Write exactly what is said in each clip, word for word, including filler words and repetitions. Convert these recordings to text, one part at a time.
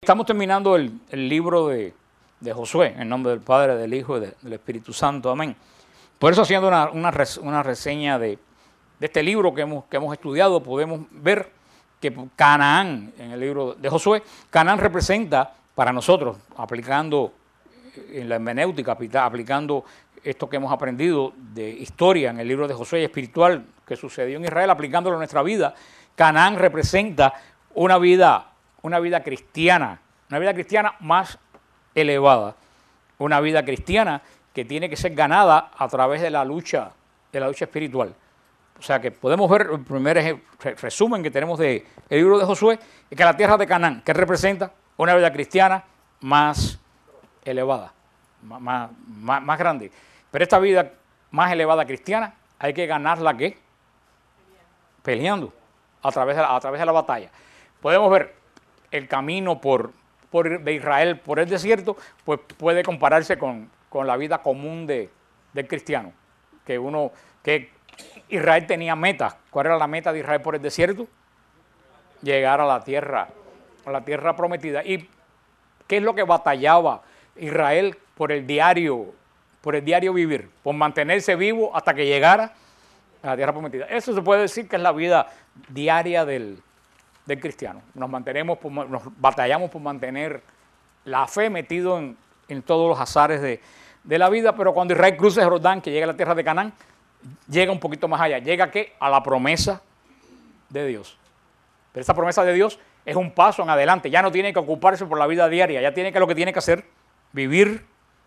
Estamos terminando el, el libro de, de Josué, en nombre del Padre, del Hijo y de, del Espíritu Santo. Amén. Por eso, haciendo una, una, res, una reseña de, de este libro que hemos, que hemos estudiado, podemos ver que Canaán, en el libro de Josué, Canaán representa para nosotros, aplicando en la hermenéutica, aplicando esto que hemos aprendido de historia en el libro de Josué y espiritual que sucedió en Israel, aplicándolo a nuestra vida, Canaán representa una vida una vida cristiana, una vida cristiana más elevada, una vida cristiana que tiene que ser ganada a través de la lucha, de la lucha espiritual. O sea que podemos ver el primer resumen que tenemos del libro de Josué, es que la tierra de Canaán, que representa una vida cristiana más elevada, más, más, más grande. Pero esta vida más elevada cristiana hay que ganarla, ¿qué? Peleando, a través de la, a través de la batalla. Podemos ver el camino por, por, de Israel por el desierto, pues puede compararse con, con la vida común de, del cristiano. Que uno, que Israel tenía metas. ¿Cuál era la meta de Israel por el desierto? Llegar a la tierra, a la tierra prometida. ¿Y qué es lo que batallaba Israel por el diario, por el diario vivir? Por mantenerse vivo hasta que llegara a la tierra prometida. Eso se puede decir que es la vida diaria del del cristiano. Nos mantenemos, por, nos batallamos por mantener la fe metido en, en todos los azares de, de la vida, pero cuando Israel cruza el Jordán, que llega a la tierra de Canaán, llega un poquito más allá. ¿Llega qué? A la promesa de Dios. Pero esa promesa de Dios es un paso en adelante. Ya no tiene que ocuparse por la vida diaria, ya tiene que lo que tiene que hacer, vivir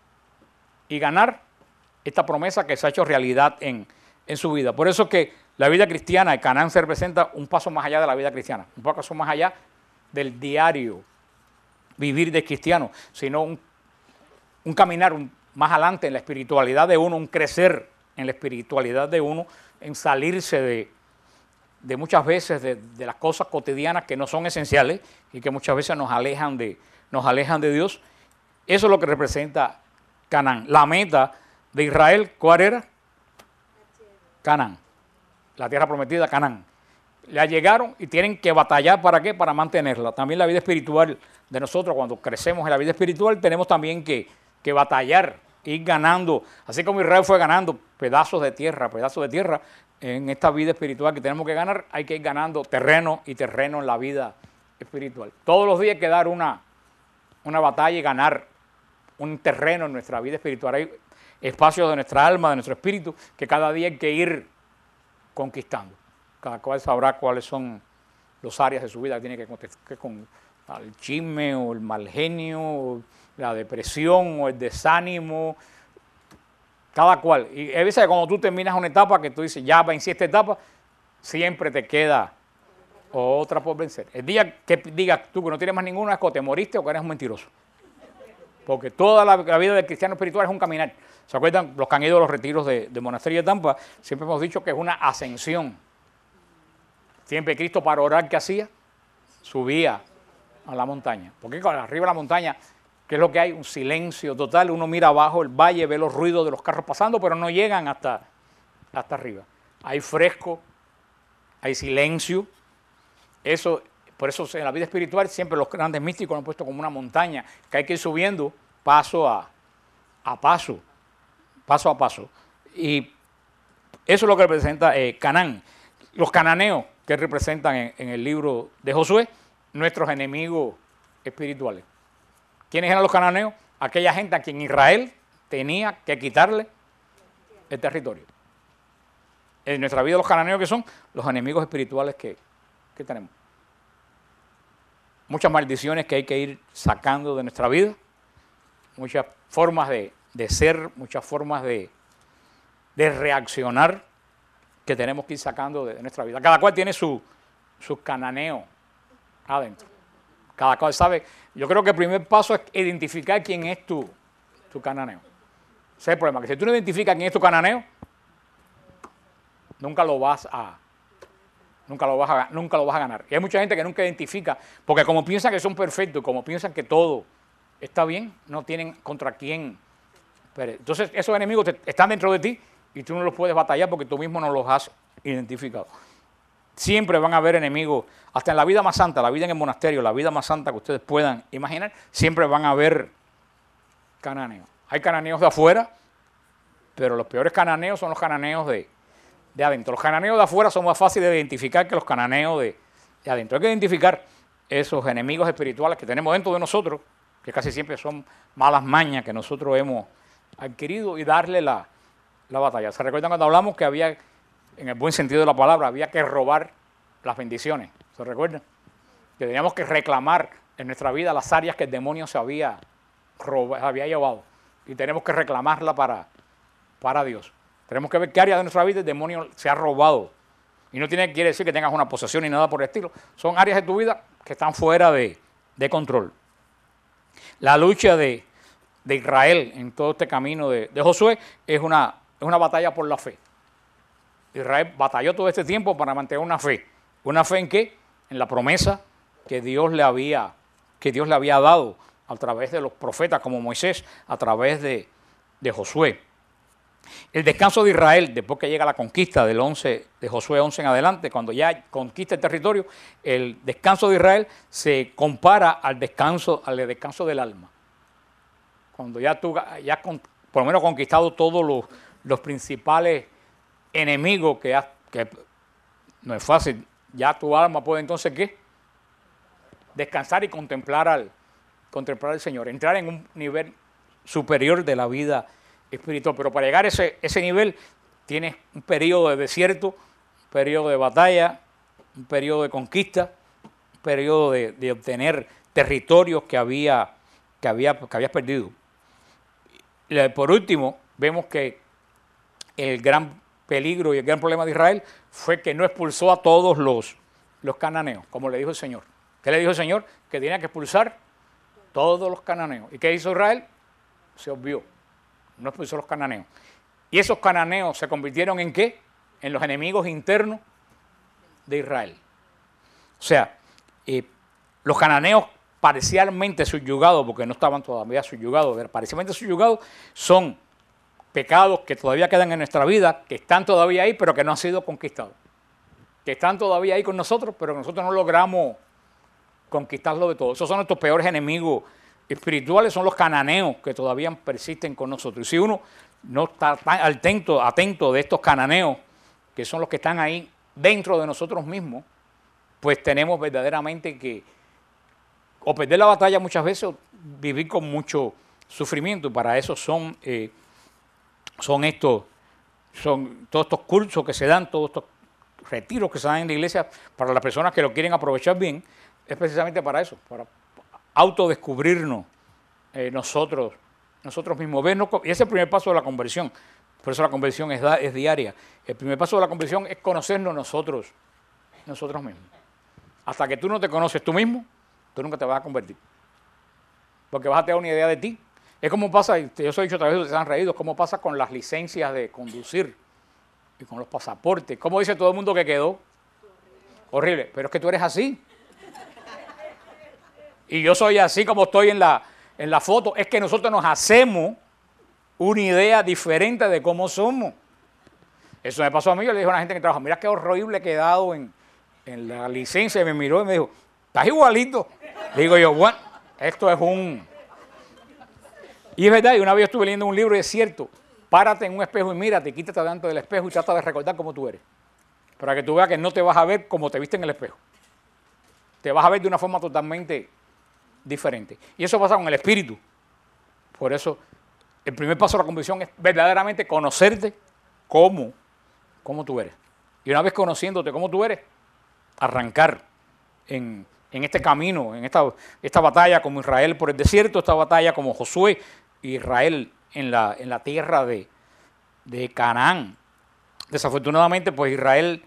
y ganar esta promesa que se ha hecho realidad en, en su vida. Por eso es que la vida cristiana de Canaán se representa un paso más allá de la vida cristiana, un paso más allá del diario vivir del cristiano, sino un, un caminar un, más adelante en la espiritualidad de uno, un crecer en la espiritualidad de uno, en salirse de, de muchas veces de, de las cosas cotidianas que no son esenciales y que muchas veces nos alejan de, nos alejan de Dios. Eso es lo que representa Canaán. La meta de Israel, ¿cuál era? Canaán. La tierra prometida, Canaán. La llegaron y tienen que batallar, ¿para qué? Para mantenerla. También la vida espiritual de nosotros, cuando crecemos en la vida espiritual, tenemos también que, que batallar, ir ganando. Así como Israel fue ganando pedazos de tierra, pedazos de tierra, en esta vida espiritual que tenemos que ganar, hay que ir ganando terreno y terreno en la vida espiritual. Todos los días hay que dar una, una batalla y ganar un terreno en nuestra vida espiritual. Hay espacios de nuestra alma, de nuestro espíritu, que cada día hay que ir conquistando. Cada cual sabrá cuáles son las áreas de su vida que tiene que contestar, con el chisme o el mal genio, o la depresión o el desánimo, cada cual. Y a veces cuando tú terminas una etapa que tú dices, ya vencí esta etapa, siempre te queda otra por vencer. El día que digas tú que no tienes más ninguna, es que te moriste o que eres un mentiroso. Porque toda la, la vida del cristiano espiritual es un caminar. ¿Se acuerdan? Los que han ido a los retiros de, de Monasterio de Tampa, siempre hemos dicho que es una ascensión. Siempre Cristo, para orar, ¿qué hacía? Subía a la montaña. Porque arriba de la montaña, ¿qué es lo que hay? Un silencio total. Uno mira abajo el valle, ve los ruidos de los carros pasando, pero no llegan hasta, hasta arriba. Hay fresco, hay silencio. Eso, por eso en la vida espiritual siempre los grandes místicos lo han puesto como una montaña, que hay que ir subiendo paso a, a paso. paso a paso. Y eso es lo que representa eh, Canaán. Los cananeos que representan en, en el libro de Josué, nuestros enemigos espirituales. ¿Quiénes eran los cananeos? Aquella gente a quien Israel tenía que quitarle el territorio. En nuestra vida los cananeos, que son los enemigos espirituales que, que tenemos. Muchas maldiciones que hay que ir sacando de nuestra vida, muchas formas de de ser, muchas formas de, de reaccionar que tenemos que ir sacando de nuestra vida. Cada cual tiene su, su cananeo adentro. Cada cual sabe. Yo creo que el primer paso es identificar quién es tu, tu cananeo. Ese es el problema, que si tú no identificas quién es tu cananeo, nunca lo vas a, nunca lo vas a, nunca lo vas a ganar. Y hay mucha gente que nunca identifica, porque como piensan que son perfectos, como piensan que todo está bien, no tienen contra quién. Entonces esos enemigos te, están dentro de ti y tú no los puedes batallar porque tú mismo no los has identificado. Siempre van a haber enemigos, hasta en la vida más santa, la vida en el monasterio, la vida más santa que ustedes puedan imaginar, siempre van a haber cananeos. Hay cananeos de afuera, pero los peores cananeos son los cananeos de, de adentro. Los cananeos de afuera son más fáciles de identificar que los cananeos de, de adentro. Hay que identificar esos enemigos espirituales que tenemos dentro de nosotros, que casi siempre son malas mañas que nosotros hemos adquirido, y darle la, la batalla. ¿Se recuerdan cuando hablamos que había, en el buen sentido de la palabra, había que robar las bendiciones? ¿Se recuerdan? Que teníamos que reclamar en nuestra vida las áreas que el demonio se había, robado, había llevado, y tenemos que reclamarla para, para Dios. Tenemos que ver qué área de nuestra vida el demonio se ha robado. Y no tiene, quiere decir que tengas una posesión ni nada por el estilo. Son áreas de tu vida que están fuera de, de control. La lucha de, de Israel en todo este camino de, de Josué es una, es una batalla por la fe. Israel batalló todo este tiempo para mantener una fe. ¿Una fe en qué? En la promesa que Dios le había, que Dios le había dado a través de los profetas como Moisés, a través de, de Josué. El descanso de Israel, después que llega la conquista del once, de Josué once en adelante, cuando ya conquista el territorio, el descanso de Israel se compara al descanso, al descanso del alma. Cuando ya tú ya has por lo menos conquistado todos los, los principales enemigos que has, que no es fácil, ya tu alma puede entonces ¿qué? Descansar y contemplar al, contemplar al Señor, entrar en un nivel superior de la vida espiritual. Pero para llegar a ese, ese nivel tienes un periodo de desierto, un periodo de batalla, un periodo de conquista, un periodo de, de obtener territorios que había, que había, que habías perdido. Y por último, vemos que el gran peligro y el gran problema de Israel fue que no expulsó a todos los, los cananeos, como le dijo el Señor. ¿Qué le dijo el Señor? Que tenía que expulsar todos los cananeos. ¿Y qué hizo Israel? Se obvió. No expulsó a los cananeos. Y esos cananeos se convirtieron en ¿qué? En los enemigos internos de Israel. O sea, eh, los cananeos parcialmente subyugados, porque no estaban todavía subyugados, parcialmente subyugados, son pecados que todavía quedan en nuestra vida, que están todavía ahí, pero que no han sido conquistados. Que están todavía ahí con nosotros, pero que nosotros no logramos conquistarlo de todo. Esos son nuestros peores enemigos espirituales, son los cananeos que todavía persisten con nosotros. Y si uno no está tan atento, atento de estos cananeos, que son los que están ahí dentro de nosotros mismos, pues tenemos verdaderamente que o perder la batalla muchas veces o vivir con mucho sufrimiento. Y para eso son, eh, son estos, son todos estos cursos que se dan, todos estos retiros que se dan en la iglesia para las personas que lo quieren aprovechar bien, es precisamente para eso, para autodescubrirnos eh, nosotros, nosotros mismos. Vernos, y ese es el primer paso de la conversión. Por eso la conversión es, es diaria. El primer paso de la conversión es conocernos nosotros, nosotros mismos. Hasta que tú no te conoces tú mismo, tú nunca te vas a convertir. Porque vas a tener una idea de ti. Es como pasa, y yo os he dicho otra vez, ustedes se han reído, cómo pasa con las licencias de conducir y con los pasaportes. ¿Cómo dice todo el mundo que quedó? Horrible. Horrible. Pero es que tú eres así. Y yo soy así como estoy en la, en la foto. Es que nosotros nos hacemos una idea diferente de cómo somos. Eso me pasó a mí. Yo le dije a una gente que trabaja, mira qué horrible he quedado en, en la licencia. Y me miró y me dijo, estás igualito. Le digo yo, bueno, esto es un... Y es verdad, y una vez yo estuve leyendo un libro y es cierto, párate en un espejo y mírate, quítate delante del espejo y trata de recordar cómo tú eres. Para que tú veas que no te vas a ver como te viste en el espejo. Te vas a ver de una forma totalmente diferente. Y eso pasa con el espíritu. Por eso, el primer paso de la conversión es verdaderamente conocerte cómo, cómo tú eres. Y una vez conociéndote cómo tú eres, arrancar en, en este camino, en esta, esta batalla como Israel por el desierto, esta batalla como Josué y Israel en la, en la tierra de, de Canaán. Desafortunadamente, pues Israel,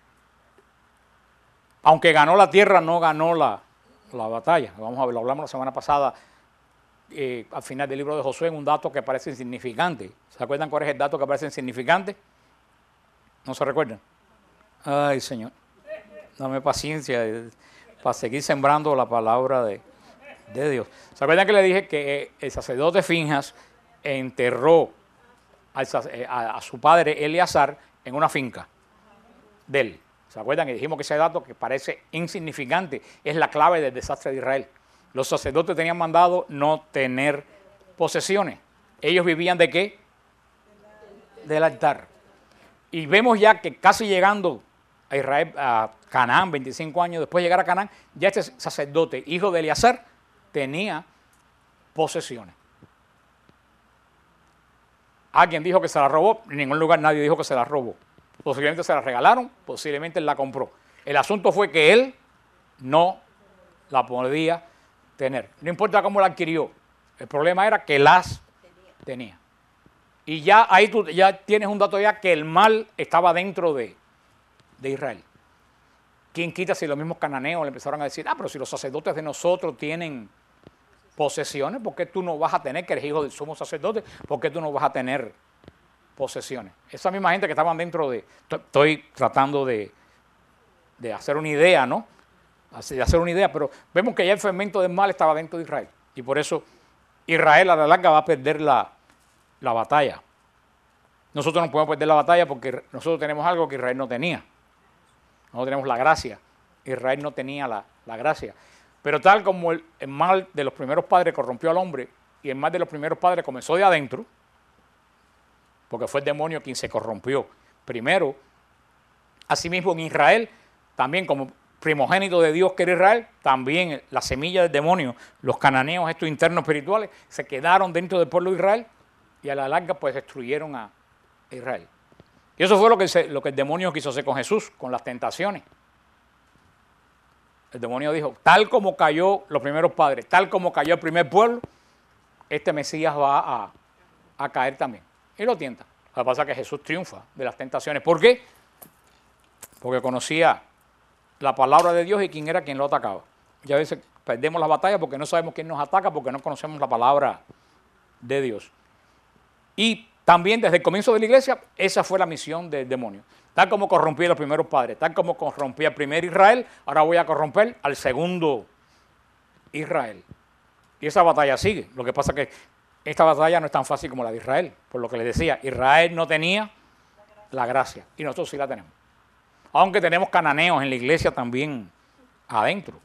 aunque ganó la tierra, no ganó la, la batalla. Vamos a ver, lo hablamos la semana pasada, eh, al final del libro de Josué, en un dato que parece insignificante. ¿Se acuerdan cuál es el dato que parece insignificante? ¿No se recuerdan? Ay, Señor, dame paciencia eh, para seguir sembrando la palabra de, de Dios. ¿Se acuerdan que le dije que eh, el sacerdote Finjas enterró al, a, a su padre Eleazar en una finca de él? ¿Se acuerdan? Y dijimos que ese dato, que parece insignificante, es la clave del desastre de Israel. Los sacerdotes tenían mandado no tener posesiones. ¿Ellos vivían de qué? Del altar. Y vemos ya que casi llegando a Israel, a Canaán, veinticinco años después de llegar a Canaán, ya este sacerdote, hijo de Eleazar, tenía posesiones. Alguien dijo que se la robó, en ningún lugar nadie dijo que se la robó. Posiblemente se la regalaron, posiblemente él la compró. El asunto fue que él no la podía tener. No importa cómo la adquirió, el problema era que las tenía. Y ya ahí tú ya tienes un dato ya que el mal estaba dentro de, de Israel. ¿Quién quita si los mismos cananeos le empezaron a decir, ah, pero si los sacerdotes de nosotros tienen posesiones, ¿por qué tú no vas a tener, que eres hijo del sumo sacerdote, por qué tú no vas a tener posesiones? Esa misma gente que estaban dentro de, estoy tratando de, de hacer una idea, ¿no? De hacer una idea, pero vemos que ya el fermento del mal estaba dentro de Israel. Y por eso Israel a la larga va a perder la, la batalla. Nosotros no podemos perder la batalla porque nosotros tenemos algo que Israel no tenía. Nosotros tenemos la gracia. Israel no tenía la, la gracia. Pero tal como el, el mal de los primeros padres corrompió al hombre y el mal de los primeros padres comenzó de adentro, porque fue el demonio quien se corrompió primero, asimismo en Israel, también como primogénito de Dios que era Israel, también la semilla del demonio, los cananeos, estos internos espirituales, se quedaron dentro del pueblo de Israel y a la larga pues destruyeron a Israel. Y eso fue lo que, se, lo que el demonio quiso hacer con Jesús, con las tentaciones. El demonio dijo, tal como cayó los primeros padres, tal como cayó el primer pueblo, este Mesías va a, a caer también. Y lo tienta. Lo que pasa es que Jesús triunfa de las tentaciones. ¿Por qué? Porque conocía la palabra de Dios y quién era quien lo atacaba. Y a veces perdemos la batalla porque no sabemos quién nos ataca, porque no conocemos la palabra de Dios. Y también desde el comienzo de la iglesia, esa fue la misión del demonio. Tal como corrompí a los primeros padres, tal como corrompí al primer Israel, ahora voy a corromper al segundo Israel. Y esa batalla sigue. Lo que pasa es que esta batalla no es tan fácil como la de Israel. Por lo que les decía, Israel no tenía la gracia y nosotros sí la tenemos. Aunque tenemos cananeos en la iglesia también adentro.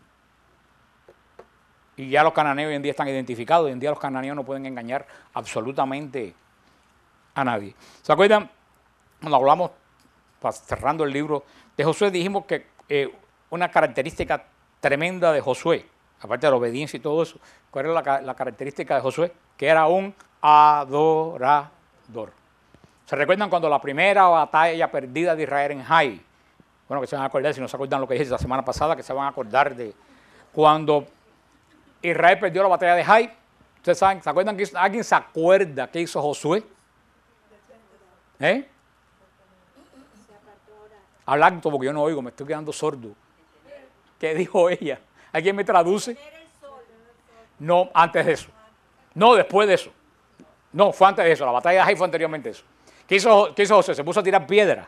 Y ya los cananeos hoy en día están identificados. Hoy en día los cananeos no pueden engañar absolutamente a nadie. ¿Se acuerdan? Cuando hablamos, cerrando el libro de Josué, dijimos que eh, una característica tremenda de Josué, aparte de la obediencia y todo eso, ¿cuál era la, la característica de Josué? Que era un adorador. ¿Se recuerdan cuando la primera batalla perdida de Israel en Jai? Bueno, que se van a acordar, si no se acuerdan lo que dije la semana pasada, que se van a acordar de cuando Israel perdió la batalla de Jai. ¿Ustedes saben? ¿Se acuerdan? Que ¿Alguien se acuerda qué hizo Josué? ¿Eh? Hablar porque yo no oigo, me estoy quedando sordo. ¿Qué dijo ella? ¿Alguien me traduce? No, antes de eso. No, después de eso. No, fue antes de eso. La batalla de Jai fue anteriormente eso. ¿Qué hizo, qué hizo José? Se puso a tirar piedra.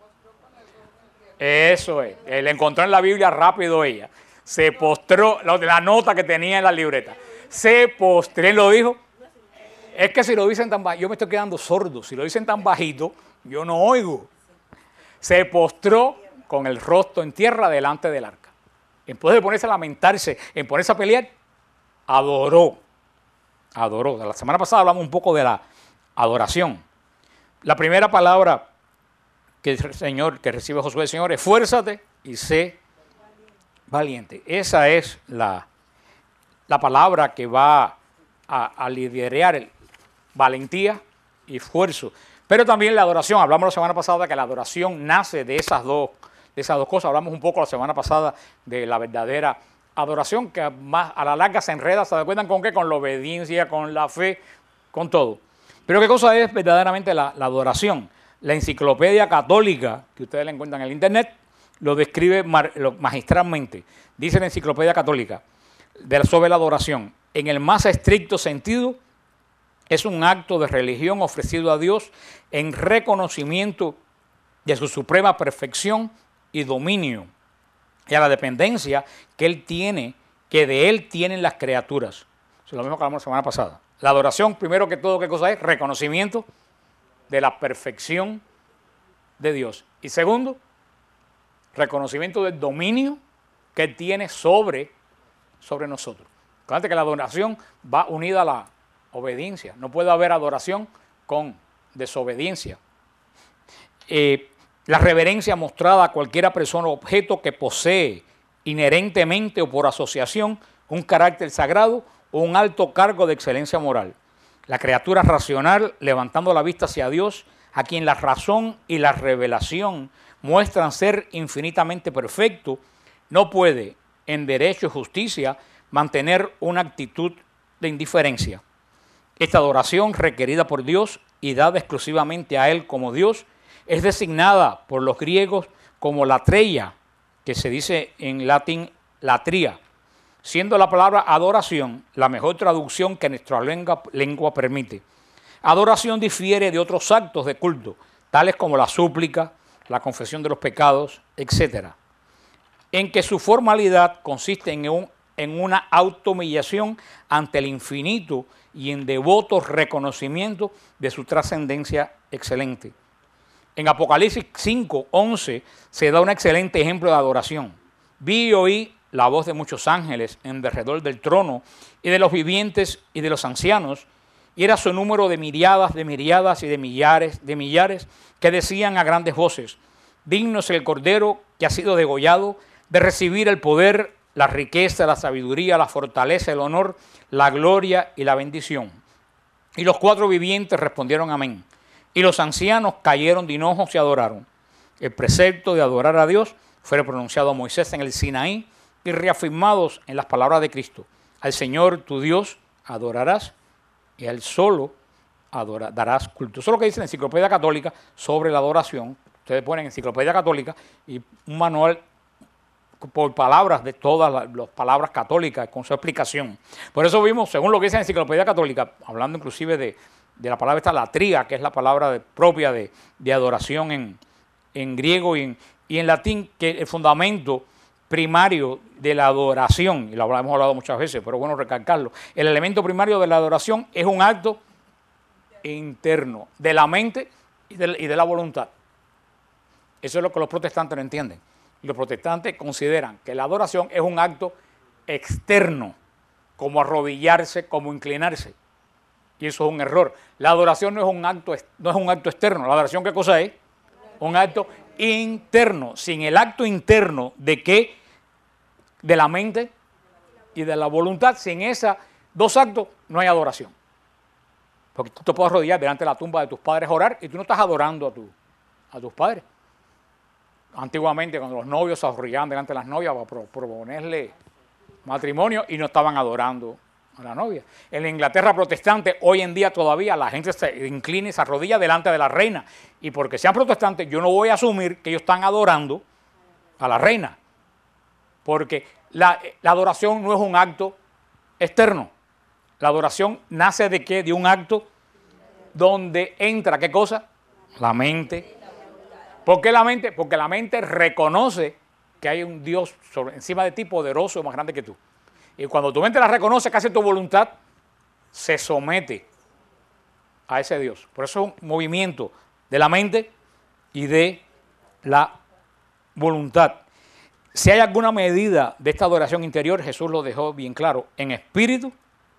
Eso es. Le encontró en la Biblia rápido ella. Se postró, la nota que tenía en la libreta. Se postró, ¿él lo dijo? Es que si lo dicen tan bajito, yo me estoy quedando sordo. Si lo dicen tan bajito, yo no oigo. Se postró con el rostro en tierra delante del arca. Después de ponerse a lamentarse, en ponerse a pelear, adoró. Adoró. La semana pasada hablamos un poco de la adoración. La primera palabra que el Señor, que recibe Josué del Señor, es esfuérzate y sé valiente. Esa es la, la palabra que va a, a liderar el valentía y esfuerzo. Pero también la adoración. Hablamos la semana pasada que la adoración nace de esas dos, de esas dos cosas. Hablamos un poco la semana pasada de la verdadera adoración, que más a la larga se enreda, ¿se acuerdan con qué? Con la obediencia, con la fe, con todo. Pero ¿qué cosa es verdaderamente la, la adoración? La enciclopedia católica, que ustedes la encuentran en el internet, lo describe magistralmente. Dice la enciclopedia católica de, sobre la adoración. En el más estricto sentido, es un acto de religión ofrecido a Dios en reconocimiento de su suprema perfección y dominio y a la dependencia que Él tiene, que de Él tienen las criaturas. Eso es lo mismo que hablamos la semana pasada. La adoración, primero que todo, ¿qué cosa es? Reconocimiento de la perfección de Dios. Y segundo, reconocimiento del dominio que Él tiene sobre, sobre nosotros. Acuérdate que la adoración va unida a la obediencia. No puede haber adoración con desobediencia. Eh, la reverencia mostrada a cualquier persona o objeto que posee inherentemente o por asociación un carácter sagrado o un alto cargo de excelencia moral. La criatura racional, levantando la vista hacia Dios, a quien la razón y la revelación muestran ser infinitamente perfecto, no puede, en derecho y justicia, mantener una actitud de indiferencia. Esta adoración requerida por Dios y dada exclusivamente a Él como Dios, es designada por los griegos como latreia, que se dice en latín latría, siendo la palabra adoración la mejor traducción que nuestra lengua, lengua permite. Adoración difiere de otros actos de culto, tales como la súplica, la confesión de los pecados, etcétera, en que su formalidad consiste en, un, en una autohumillación ante el infinito y en devoto reconocimiento de su trascendencia excelente. En Apocalipsis cinco, once se da un excelente ejemplo de adoración. Vi y oí la voz de muchos ángeles en derredor del trono y de los vivientes y de los ancianos, y era su número de miriadas, de miriadas y de millares, de millares, que decían a grandes voces: digno es el Cordero que ha sido degollado de recibir el poder, la riqueza, la sabiduría, la fortaleza, el honor, la gloria y la bendición. Y los cuatro vivientes respondieron amén. Y los ancianos cayeron de hinojos y adoraron. El precepto de adorar a Dios fue pronunciado a Moisés en el Sinaí y reafirmados en las palabras de Cristo: al Señor tu Dios adorarás y a Él solo adora, darás culto. Eso es lo que dice la Enciclopedia Católica sobre la adoración. Ustedes ponen Enciclopedia Católica y un manual por palabras de todas las, las palabras católicas con su explicación. Por eso vimos, según lo que dice la Enciclopedia Católica, hablando inclusive de, de la palabra esta latría, que es la palabra de, propia de, de adoración en, en griego y en, y en latín, que el fundamento primario de la adoración, y lo hemos hablado muchas veces, pero bueno recalcarlo, el elemento primario de la adoración es un acto interno de la mente y de, y de la voluntad. Eso es lo que los protestantes no entienden. Los protestantes consideran que la adoración es un acto externo, como arrodillarse, como inclinarse. Y eso es un error. La adoración no es un acto, no es un acto externo. ¿La adoración qué cosa es? Un acto interno. Sin el acto interno de qué? De la mente y de la voluntad. Sin esos dos actos no hay adoración. Porque tú te puedes arrodillar delante de la tumba de tus padres a orar y tú no estás adorando a, tu, a tus padres. Antiguamente, cuando los novios se arrodillaban delante de las novias para proponerle matrimonio y no estaban adorando a la novia. En la Inglaterra protestante, hoy en día todavía la gente se inclina y se arrodilla delante de la reina. Y porque sean protestantes, yo no voy a asumir que ellos están adorando a la reina. Porque la, la adoración no es un acto externo. La adoración nace de qué? De un acto donde entra, ¿qué cosa? La mente. ¿Por qué la mente? Porque la mente reconoce que hay un Dios sobre, encima de ti poderoso, más grande que tú. Y cuando tu mente la reconoce, que hace tu voluntad, se somete a ese Dios. Por eso es un movimiento de la mente y de la voluntad. Si hay alguna medida de esta adoración interior, Jesús lo dejó bien claro, en espíritu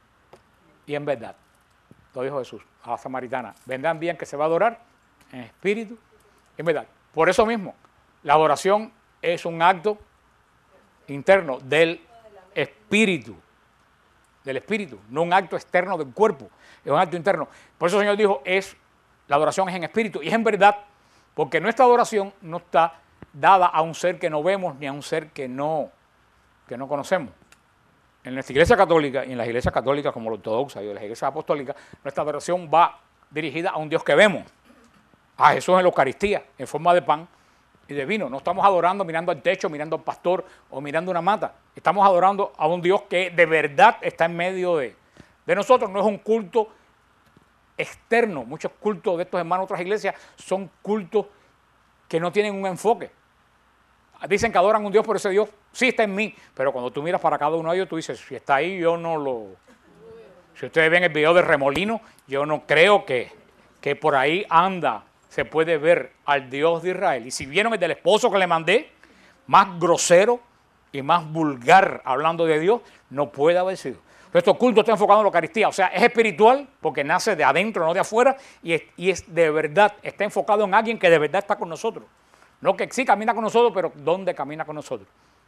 y en verdad. Lo dijo Jesús a la samaritana. Vendrán bien que se va a adorar en espíritu. Es verdad. Por eso mismo, la adoración es un acto interno del espíritu, del espíritu, no un acto externo del cuerpo, es un acto interno. Por eso el Señor dijo, es, la adoración es en espíritu y es en verdad, porque nuestra adoración no está dada a un ser que no vemos ni a un ser que no, que no conocemos. En nuestra iglesia católica y en las iglesias católicas como la ortodoxa y las iglesias apostólicas, nuestra adoración va dirigida a un Dios que vemos, a Jesús en la Eucaristía, en forma de pan y de vino. No estamos adorando mirando al techo, mirando al pastor o mirando una mata. Estamos adorando a un Dios que de verdad está en medio de, de nosotros. No es un culto externo. Muchos cultos de estos hermanos de otras iglesias son cultos que no tienen un enfoque. Dicen que adoran a un Dios, pero ese Dios sí está en mí. Pero cuando tú miras para cada uno de ellos, tú dices, si está ahí, yo no lo... Si ustedes ven el video de Remolino, yo no creo que, que por ahí anda... se puede ver al Dios de Israel. Y si vieron el del esposo que le mandé, más grosero y más vulgar hablando de Dios no puede haber sido. Nuestro culto está enfocado en la Eucaristía, o sea, es espiritual porque nace de adentro, no de afuera, y es, y es de verdad, está enfocado en alguien que de verdad está con nosotros. No que sí camina con nosotros, pero ¿dónde camina con nosotros?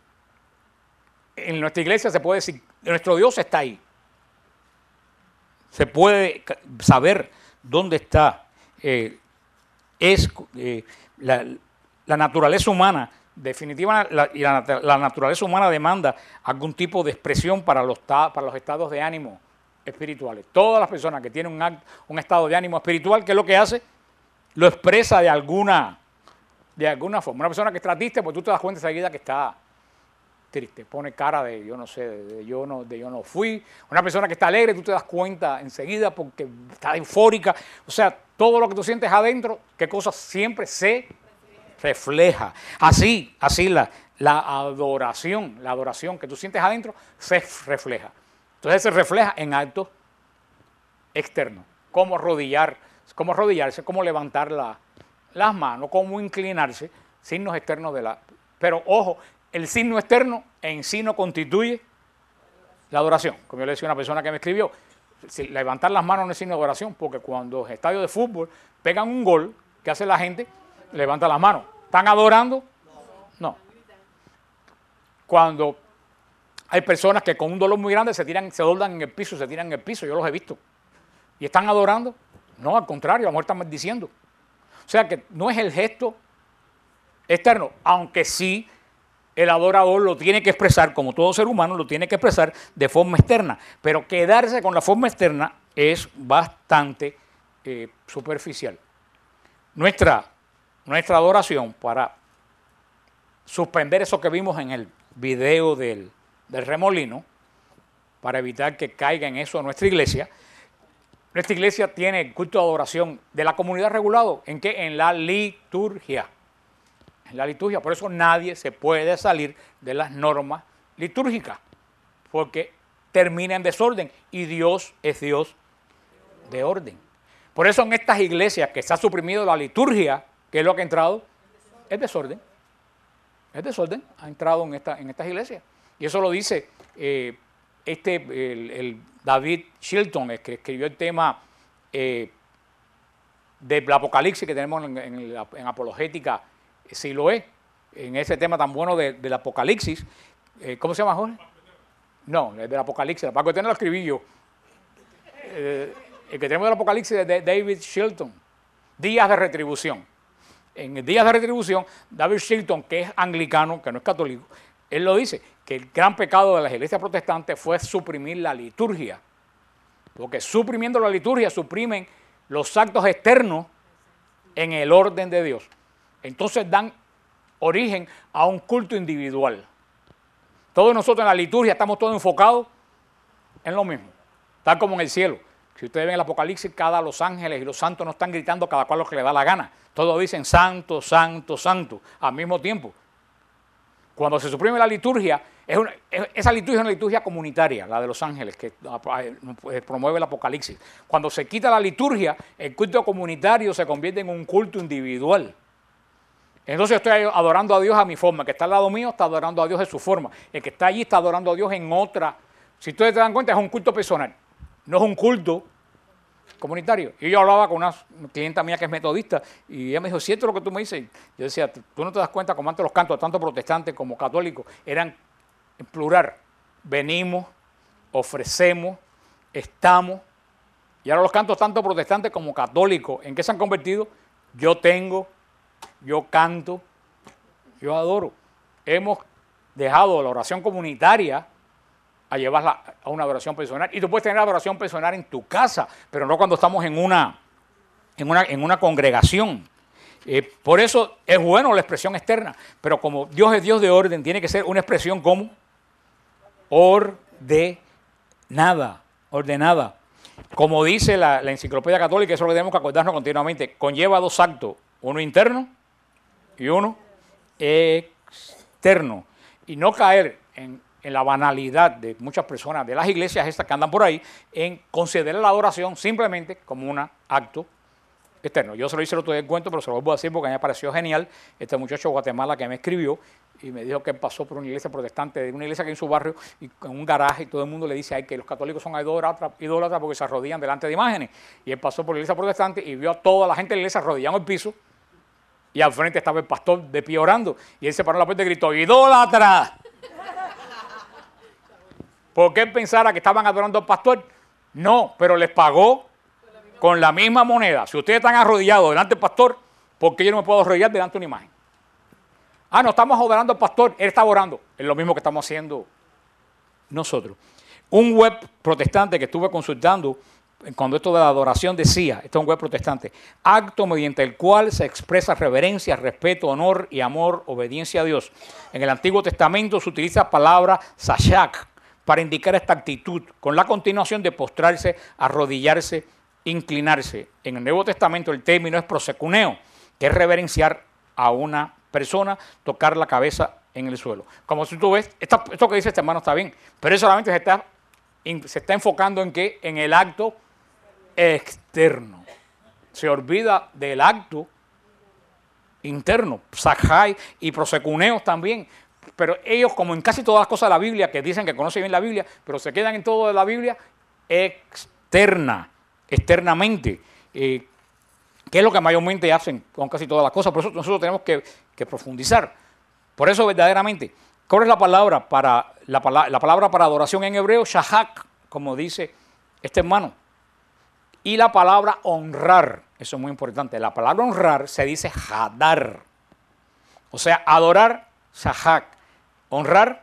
En nuestra iglesia se puede decir, nuestro Dios está ahí. Se puede saber dónde está. Eh, es eh, la, la naturaleza humana, definitiva, la, y la, la naturaleza humana demanda algún tipo de expresión para los, para los estados de ánimo espirituales. Todas las personas que tienen un, un estado de ánimo espiritual, ¿qué es lo que hace? Lo expresa de alguna, de alguna forma. Una persona que está triste, pues tú te das cuenta enseguida que está triste, pone cara de yo no sé, de, de, yo no, de yo no fui. Una persona que está alegre, tú te das cuenta enseguida porque está eufórica. O sea, todo lo que tú sientes adentro, qué cosa siempre se refleja. Así, así la, la adoración, la adoración que tú sientes adentro se refleja. Entonces se refleja en actos externos, como arrodillar, cómo arrodillarse, cómo levantar la, las manos, cómo inclinarse, signos externos de la... Pero ojo, el signo externo en sí no constituye la adoración. Como yo le decía a una persona que me escribió, si levantar las manos no es signo de adoración, porque cuando en estadios de fútbol pegan un gol, ¿qué hace la gente? Levanta las manos. ¿Están adorando? No. Cuando hay personas que con un dolor muy grande se tiran, se doblan en el piso, se tiran en el piso, yo los he visto. ¿Y están adorando? No, al contrario, a lo mejor están maldiciendo. O sea que no es el gesto externo, aunque sí el adorador lo tiene que expresar, como todo ser humano, lo tiene que expresar de forma externa. Pero quedarse con la forma externa es bastante eh, superficial. Nuestra, nuestra adoración, para suspender eso que vimos en el video del, del remolino, para evitar que caiga en eso nuestra iglesia, nuestra iglesia tiene el culto de adoración de la comunidad regulado. ¿En qué? En la liturgia. En la liturgia, por eso nadie se puede salir de las normas litúrgicas, porque termina en desorden y Dios es Dios de orden. Por eso en estas iglesias que se ha suprimido la liturgia, ¿qué es lo que ha entrado? Es desorden. Es desorden, ha entrado en, esta, en estas iglesias. Y eso lo dice eh, este, el, el David Chilton, el que escribió el tema eh, del Apocalipsis que tenemos en, en, en Apologética. Sí lo es, en ese tema tan bueno de, del Apocalipsis. Eh, ¿Cómo se llama, Jorge? No, el del Apocalipsis, para que usted no lo escribí yo. Eh, el que tenemos del Apocalipsis es de David Chilton, Días de Retribución. En Días de Retribución, David Chilton, que es anglicano, que no es católico, él lo dice, que el gran pecado de las iglesias protestantes fue suprimir la liturgia. Porque suprimiendo la liturgia, suprimen los actos externos en el orden de Dios. Entonces dan origen a un culto individual. Todos nosotros en la liturgia estamos todos enfocados en lo mismo, tal como en el cielo. Si ustedes ven el Apocalipsis, cada los ángeles y los santos no están gritando cada cual lo que le da la gana. Todos dicen santo, santo, santo, al mismo tiempo. Cuando se suprime la liturgia, es una, es, esa liturgia es una liturgia comunitaria, la de los ángeles, que promueve el Apocalipsis. Cuando se quita la liturgia, el culto comunitario se convierte en un culto individual. Entonces yo estoy adorando a Dios a mi forma. El que está al lado mío está adorando a Dios de su forma. El que está allí está adorando a Dios en otra. Si ustedes se dan cuenta, es un culto personal. No es un culto comunitario. Y yo hablaba con una clienta mía que es metodista y ella me dijo, ¿cierto lo que tú me dices? Yo decía, tú no te das cuenta cómo antes los cantos, tanto protestantes como católicos, eran en plural. Venimos, ofrecemos, estamos. Y ahora los cantos, tanto protestantes como católicos, ¿en qué se han convertido? Yo tengo, yo canto, yo adoro. Hemos dejado la oración comunitaria a llevarla a una adoración personal. Y tú puedes tener la adoración personal en tu casa, pero no cuando estamos en una, en una, en una congregación. Eh, por eso es bueno la expresión externa, pero como Dios es Dios de orden, tiene que ser una expresión como ordenada, ordenada. Como dice la, la Enciclopedia Católica, eso es lo que tenemos que acordarnos continuamente, conlleva dos actos, uno interno y uno externo. Y no caer en, en la banalidad de muchas personas, de las iglesias estas que andan por ahí, en considerar la adoración simplemente como un acto externo. Yo se lo hice el otro día el cuento, pero se lo vuelvo a decir porque a mí me pareció genial. Este muchacho de Guatemala que me escribió y me dijo que pasó por una iglesia protestante, de una iglesia que hay en su barrio, y en un garaje, y todo el mundo le dice ay, que los católicos son idólatras, idólatras porque se arrodillan delante de imágenes. Y él pasó por la iglesia protestante y vio a toda la gente de la iglesia arrodillada en el piso, y al frente estaba el pastor de pie orando, y él se paró en la puerta y gritó, ¡idólatra! ¿Por qué él pensara que estaban adorando al pastor? No, pero les pagó con la misma moneda. Si ustedes están arrodillados delante del pastor, ¿por qué yo no me puedo arrodillar delante de una imagen? Ah, no estamos adorando al pastor, él está orando. Es lo mismo que estamos haciendo nosotros. Un web protestante que estuve consultando cuando esto de la adoración decía, esto es un web protestante, acto mediante el cual se expresa reverencia, respeto, honor y amor, obediencia a Dios. En el Antiguo Testamento se utiliza la palabra sashak para indicar esta actitud, con la continuación de postrarse, arrodillarse, inclinarse. En el Nuevo Testamento el término es prosecuneo, que es reverenciar a una persona, tocar la cabeza en el suelo. Como si tú ves, esta, esto que dice este hermano está bien, pero eso solamente se está, se está enfocando en qué, en el acto externo. Se olvida del acto interno, sajai y prosecuneos también. Pero ellos, como en casi todas las cosas de la Biblia, que dicen que conocen bien la Biblia, pero se quedan en todo de la Biblia externa, externamente, eh, que es lo que mayormente hacen con casi todas las cosas. Por eso nosotros tenemos que, que profundizar. Por eso verdaderamente, ¿cuál es la palabra para la, palabra, la palabra para adoración en hebreo? Shahak, como dice este hermano. Y la palabra honrar, eso es muy importante. La palabra honrar se dice hadar. O sea, adorar, shahak. Honrar,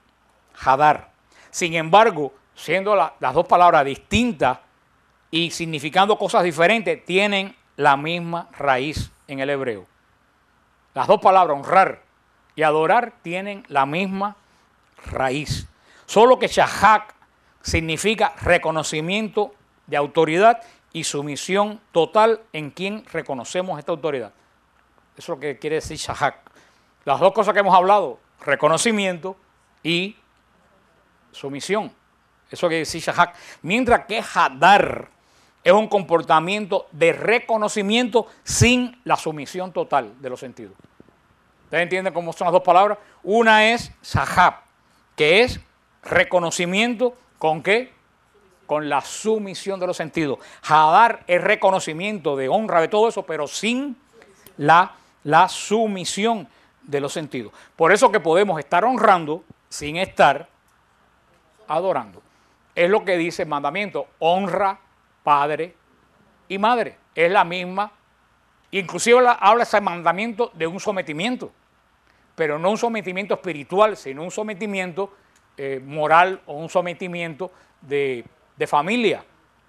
hadar. Sin embargo, siendo la, las dos palabras distintas y significando cosas diferentes, tienen la misma raíz en el hebreo. Las dos palabras, honrar y adorar, tienen la misma raíz. Solo que shahak significa reconocimiento de autoridad y sumisión total en quien reconocemos esta autoridad. Eso es lo que quiere decir shahak. Las dos cosas que hemos hablado, reconocimiento y sumisión. Eso quiere decir shahak. Mientras que hadar es un comportamiento de reconocimiento sin la sumisión total de los sentidos. ¿Ustedes entienden cómo son las dos palabras? Una es shahab, que es reconocimiento con qué? Con la sumisión de los sentidos. Hadar es reconocimiento de honra, de todo eso, pero sin la, la sumisión de los sentidos. Por eso que podemos estar honrando sin estar adorando. Es lo que dice el mandamiento, honra padre y madre. Es la misma, inclusive habla ese mandamiento de un sometimiento, pero no un sometimiento espiritual, sino un sometimiento eh, moral o un sometimiento de, de familia.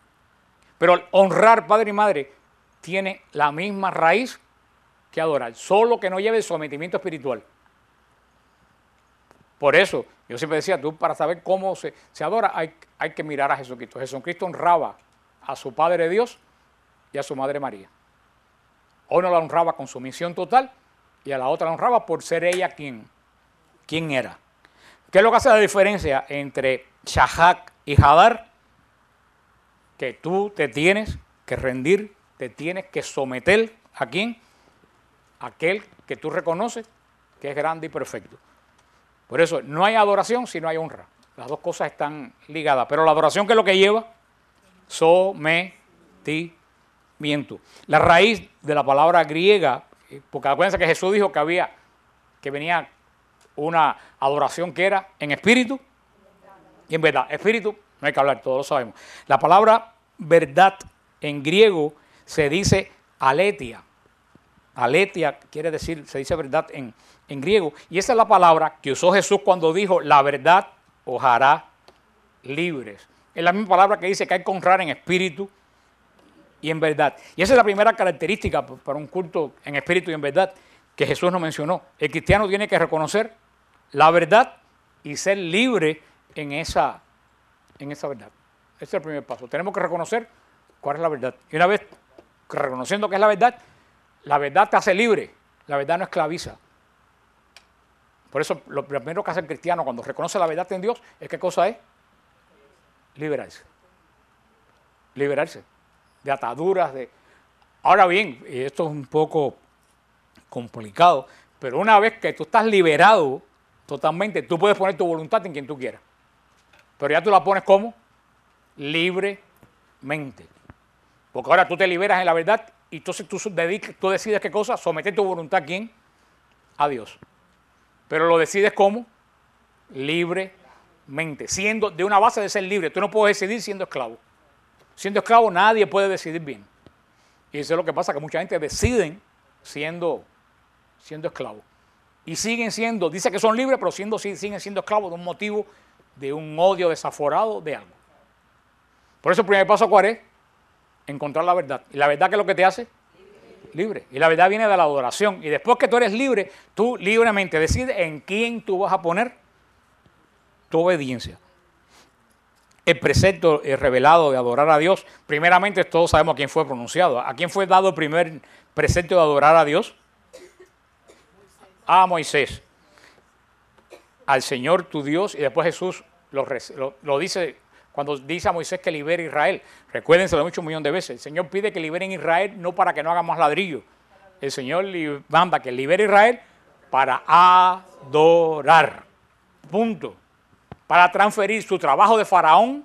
Pero honrar padre y madre tiene la misma raíz que adorar, solo que no lleve el sometimiento espiritual. Por eso, yo siempre decía, tú para saber cómo se, se adora, hay, hay que mirar a Jesucristo. Jesucristo honraba a su Padre Dios y a su Madre María. A uno la honraba con sumisión total y a la otra la honraba por ser ella quien, quien era. ¿Qué es lo que hace la diferencia entre shahak y hadar? Que tú te tienes que rendir, te tienes que someter a quién, aquel que tú reconoces que es grande y perfecto. Por eso no hay adoración si no hay honra. Las dos cosas están ligadas. Pero la adoración, ¿qué es lo que lleva? Sometimiento. La raíz de la palabra griega, porque acuérdense que Jesús dijo que había, que venía una adoración que era en espíritu y en verdad. Espíritu, no hay que hablar, todos lo sabemos. La palabra verdad en griego se dice aletheia. Aletheia quiere decir, se dice verdad en, en griego. Y esa es la palabra que usó Jesús cuando dijo, la verdad os hará libres. Es la misma palabra que dice que hay que honrar en espíritu y en verdad. Y esa es la primera característica para un culto en espíritu y en verdad que Jesús nos mencionó. El cristiano tiene que reconocer la verdad y ser libre en esa, en esa verdad. Ese es el primer paso. Tenemos que reconocer cuál es la verdad. Y una vez reconociendo que es la verdad, la verdad te hace libre, la verdad no esclaviza. Por eso lo primero que hace el cristiano cuando reconoce la verdad en Dios es ¿qué cosa es? Liberarse. Liberarse de ataduras, de Ahora bien, esto es un poco complicado, pero una vez que tú estás liberado totalmente, tú puedes poner tu voluntad en quien tú quieras. Pero ya tú la pones como libremente. Porque ahora tú te liberas en la verdad y entonces tú, dedicas, tú decides qué cosa, someter tu voluntad a quién, a Dios. Pero lo decides como libremente, siendo de una base de ser libre. Tú no puedes decidir siendo esclavo. Siendo esclavo nadie puede decidir bien. Y eso es lo que pasa, que mucha gente deciden siendo, siendo esclavos. Y siguen siendo, dice que son libres, pero siendo, siguen siendo esclavos de un motivo, de un odio desaforado de algo. Por eso el primer paso, ¿cuál es? Encontrar la verdad. ¿Y la verdad qué es lo que te hace? Libre. Libre. Y la verdad viene de la adoración. Y después que tú eres libre, tú libremente decides en quién tú vas a poner tu obediencia. El precepto revelado de adorar a Dios, primeramente todos sabemos a quién fue pronunciado. ¿A quién fue dado el primer precepto de adorar a Dios? A Moisés. Al Señor tu Dios, y después Jesús lo, lo, lo dice cuando dice a Moisés que libere a Israel. Recuérdense, lo he dicho un millón de veces. El Señor pide que liberen a Israel no para que no hagan más ladrillo. El Señor manda que libere a Israel para adorar. Punto. Para transferir su trabajo de faraón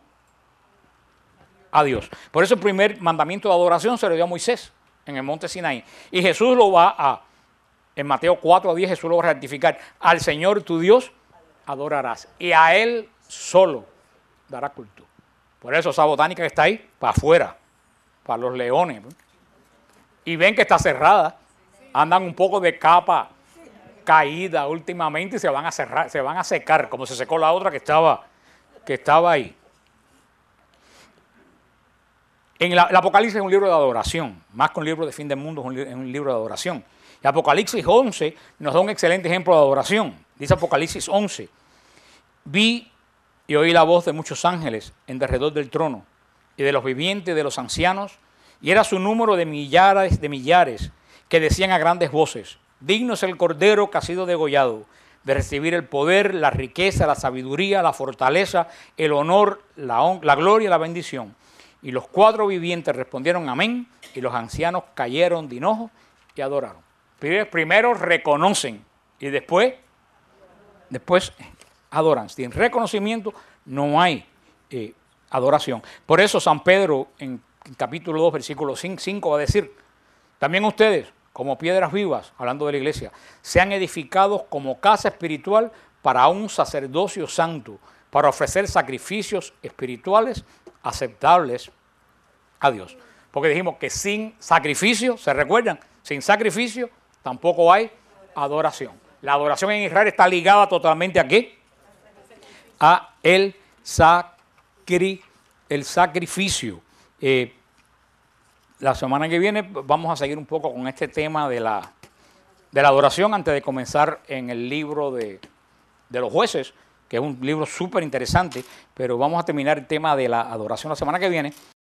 a Dios. Por eso el primer mandamiento de adoración se le dio a Moisés en el monte Sinaí. Y Jesús lo va a, en Mateo cuatro a diez, Jesús lo va a ratificar. Al Señor tu Dios adorarás y a Él solo dará culto. Por eso esa botánica que está ahí, para afuera, para los leones. Y ven que está cerrada. Andan un poco de capa caída últimamente y se van a cerrar, se van a secar, como se secó la otra que estaba, que estaba ahí. En la, el Apocalipsis es un libro de adoración, más que un libro de fin del mundo, es un, es un libro de adoración. Y Apocalipsis once nos da un excelente ejemplo de adoración. Dice Apocalipsis once, vi y oí la voz de muchos ángeles en derredor del trono y de los vivientes, de los ancianos, y era su número de millares de millares, que decían a grandes voces, digno es el Cordero que ha sido degollado, de recibir el poder, la riqueza, la sabiduría, la fortaleza, el honor, la, la gloria y la bendición. Y los cuatro vivientes respondieron amén, y los ancianos cayeron de hinojo y adoraron. Primero reconocen y después, después adoran. Sin reconocimiento no hay eh, adoración. Por eso San Pedro en, en capítulo dos, versículo cinco va a decir, también ustedes, como piedras vivas, hablando de la iglesia, sean edificados como casa espiritual para un sacerdocio santo, para ofrecer sacrificios espirituales aceptables a Dios. Porque dijimos que sin sacrificio, ¿se recuerdan? Sin sacrificio tampoco hay adoración. La adoración en Israel está ligada totalmente ¿a qué? A el, sacri, el sacrificio. Eh, La semana que viene vamos a seguir un poco con este tema de la, de la adoración antes de comenzar en el libro de, de los jueces, que es un libro súper interesante, pero vamos a terminar el tema de la adoración la semana que viene